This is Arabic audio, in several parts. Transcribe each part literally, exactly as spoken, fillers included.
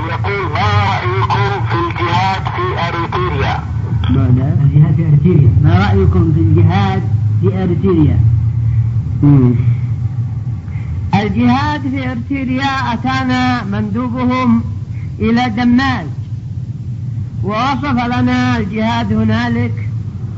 يقول ما رأيكم في الجهاد في أريتريا؟ ماذا؟ الجهاد في أريتريا، ما رأيكم في الجهاد في أريتريا؟ مم. الجهاد في أريتريا أتانا مندوبهم إلى دماج ووصف لنا الجهاد هنالك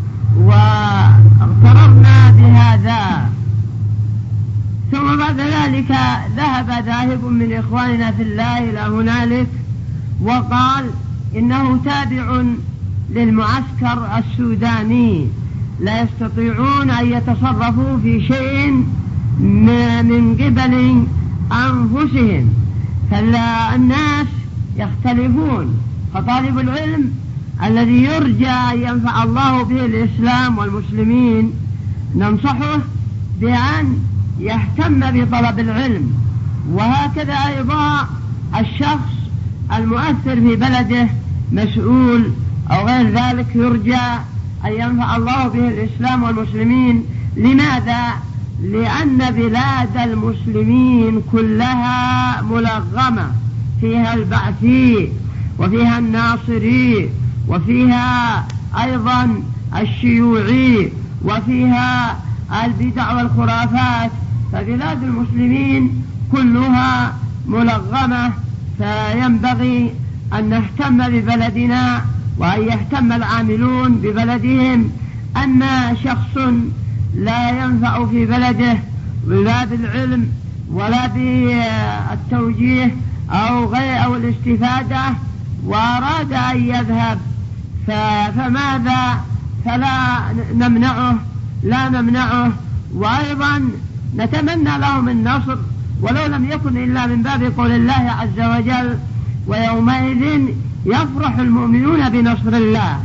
واغتررنا بهذا، ثم بعد ذلك ذهب ذاهب من إخواننا في الله إلى هنالك وقال إنه تابع للمعسكر السوداني، لا يستطيعون أن يتصرفوا في شيء من قبل أنفسهم، فالناس يختلفون، فطالب العلم الذي يرجى أن ينفع الله به الإسلام والمسلمين ننصحه بأن يهتم بطلب العلم، وهكذا أيضا الشخص المؤثر في بلده مسؤول أو غير ذلك يرجى أن ينفع الله به الإسلام والمسلمين. لماذا؟ لأن بلاد المسلمين كلها ملغمة، فيها البعثي وفيها الناصري وفيها أيضا الشيوعي وفيها البدع والخرافات، فبلاد المسلمين كلها ملغمة، فينبغي أن نهتم ببلدنا وأن يهتم العاملون ببلدهم. أما شخص لا ينفع في بلده لا بالعلم ولا بالتوجيه أو غير أو الاستفادة وأراد أن يذهب فماذا؟ فلا نمنعه لا نمنعه وأيضا نتمنى لهم النصر، ولو لم يكن إلا من باب قول الله عز وجل ويومئذ يفرح المؤمنون بنصر الله.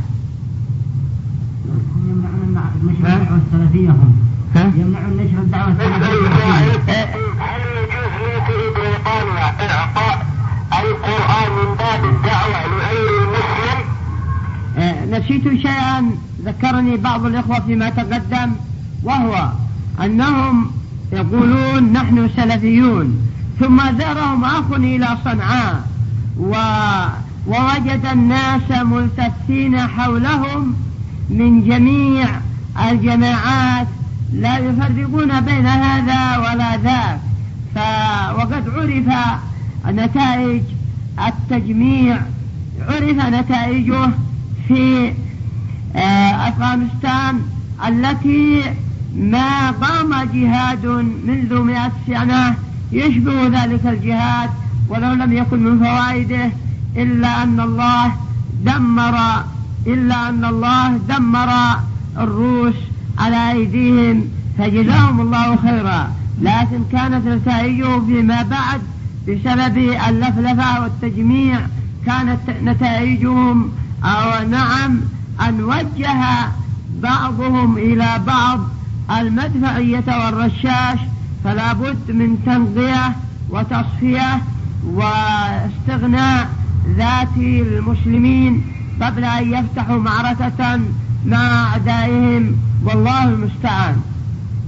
يمنعون نشر الدعوة السلفية هم يمنعون نشر الدعوة السلفية. هل يجوز لي في بريطانيا إعطاء القرآن من باب الدعوة لغير المسلم؟ نسيت شيئا ذكرني بعض الإخوة فيما تقدم، وهو أنهم يقولون نحن سلفيون، ثم زارهم أخ إلى صنعاء ووجد الناس ملتفين حولهم من جميع الجماعات لا يفرقون بين هذا ولا ذاك، وقد عرف نتائج التجميع، عرف نتائجه في أفغانستان التي ما قام جهاد منذ مئة سنة يشبه ذلك الجهاد، ولو لم يكن من فوائده إلا أن الله دمر إلا أن الله دمر الروس على أيديهم فجزاهم الله خيرا، لكن كانت نتائجه فيما بعد بسبب اللفلفة والتجميع كانت نتائجهم أو نعم أن وجه بعضهم إلى بعض المدفعية والرشاش، فلا بد من تنقية وتصفية واستغناء ذات المسلمين قبل أن يفتحوا معركة مع أعدائهم، والله المستعان.